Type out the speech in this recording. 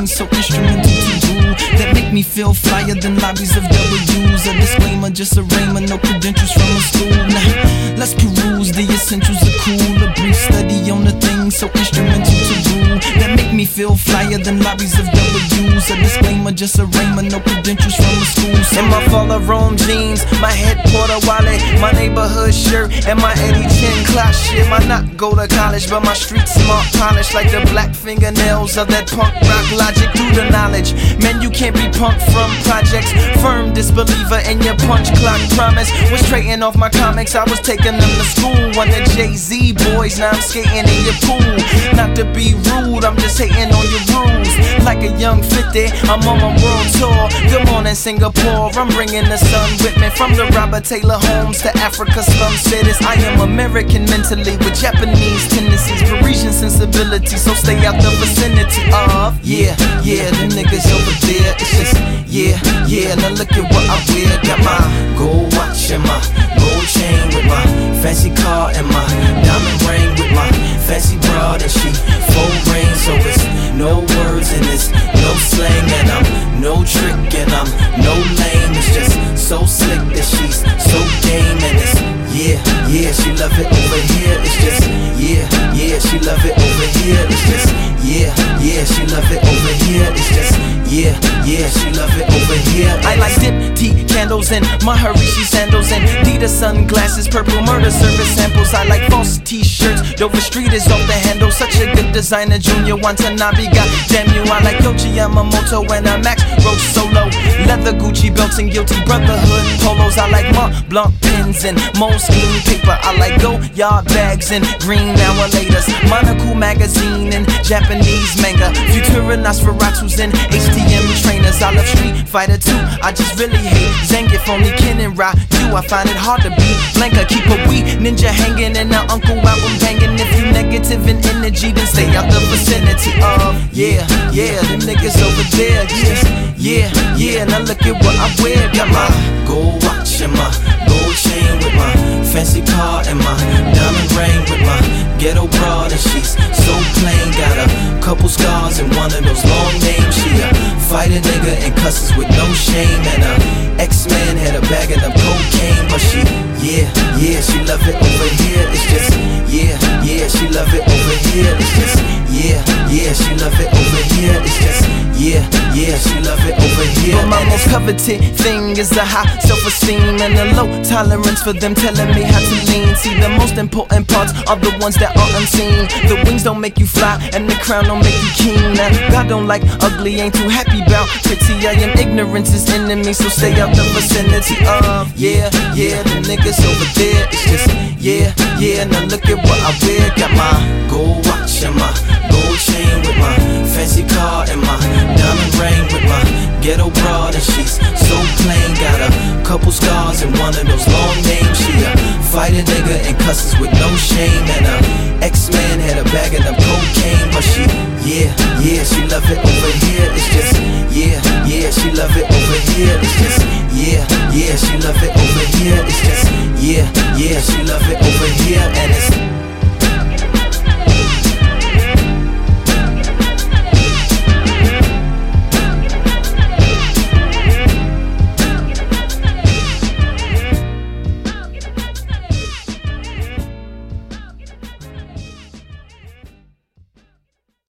things so instrumental to rule, that make me feel flyer than lobbies of W's. A disclaimer, just a rhema, no credentials from a school. Now, let's peruse the essentials of cool. A brief study on the things so instrumental to rule, that make me feel flyer than lobbies of W's. A disclaimer, just a rhema, no credentials from a school. So in my fall of Rome jeans, my head Porter Wale, my neighborhood shirt, and my Eddie Chin clock shit. Might not go to college, but my street smart polished like the black fingernails of that punk rock logic through the knowledge. Man, you can't be punked from projects. Firm disbeliever in your punch clock promise. Was trading off my comics, I was taking them to school. One of Jay-Z boys, now I'm skating in your pool. Not to be rude, I'm just hating on your rules. Like a young 50, I'm on my world tour. Good morning, Singapore, I'm bringing the sun with me. From the Robert Taylor homes to Africa slum cities. I am American mentally with Japanese tendencies, Parisian sensibility, so stay out the vicinity of them niggas over there. It's just now look at what I wear. Got my gold watch and my gold chain with my fancy car and my diamond ring with my fancy broad, and she full rain, so it's no words and it's no slang, and I'm no trick and I'm no lame. It's just so slick that she's so game, and it's she love it over here. It's just she love it over here. It's just she love it over here. It's just she love it over here. I like dip tea candles and Maharishi sandals and Dita sunglasses, purple murder service samples. I like false t-shirts, Dover Street is off the handle. Such a good designer, Junior Watanabe. God damn you, I like Yohji Yamamoto and a Max Roach solo. Leather Gucci belts and guilty brotherhood polos. I like Mont Blanc pens and Moleskine paper. I like Goyard bags and green hour laters, Monocle magazine and Japanese manga, Futura Nosferatus and HTM trainers. I love Street Fighter 2, I just really hate Zangief, only Ken and Ryu. I find it hard to be Blanca. Keep a wee ninja hanging and our uncle album banging. If you negative in energy, then stay out the vicinity of them niggas over there. Now look at what I wear. Got my gold watch and my gold chain with my fancy car and my diamond ring with my ghetto broad, and she's so plain. Got a couple scars and one of those long names. She a fighter nigga and cusses with no shame, and a X-Man had a bag of cocaine. But she she love it over here. It's just she love it over here. It's just she love it over here. It's just she love it over here. But my most coveted thing is a high self-esteem and a low tolerance for them telling me how to lean. See, the most important parts are the ones that are unseen. The wings don't make you fly and the crown don't make you king. Now, God don't like ugly, ain't too happy about pretty. I am ignorance is enemy, so stay out the vicinity of the niggas over there. It's just now look at what I wear. Got my gold watch and my gold chain with my fancy car and my diamond ring with my ghetto broad, and she's so plain. Got a couple scars and one of those long names. She a fighter nigga and cusses with no shame, and a X-Man had a bag of cocaine. But she she love it over here. It's just she love it over here. It's just she love it over here. It's just she love it over here, and it's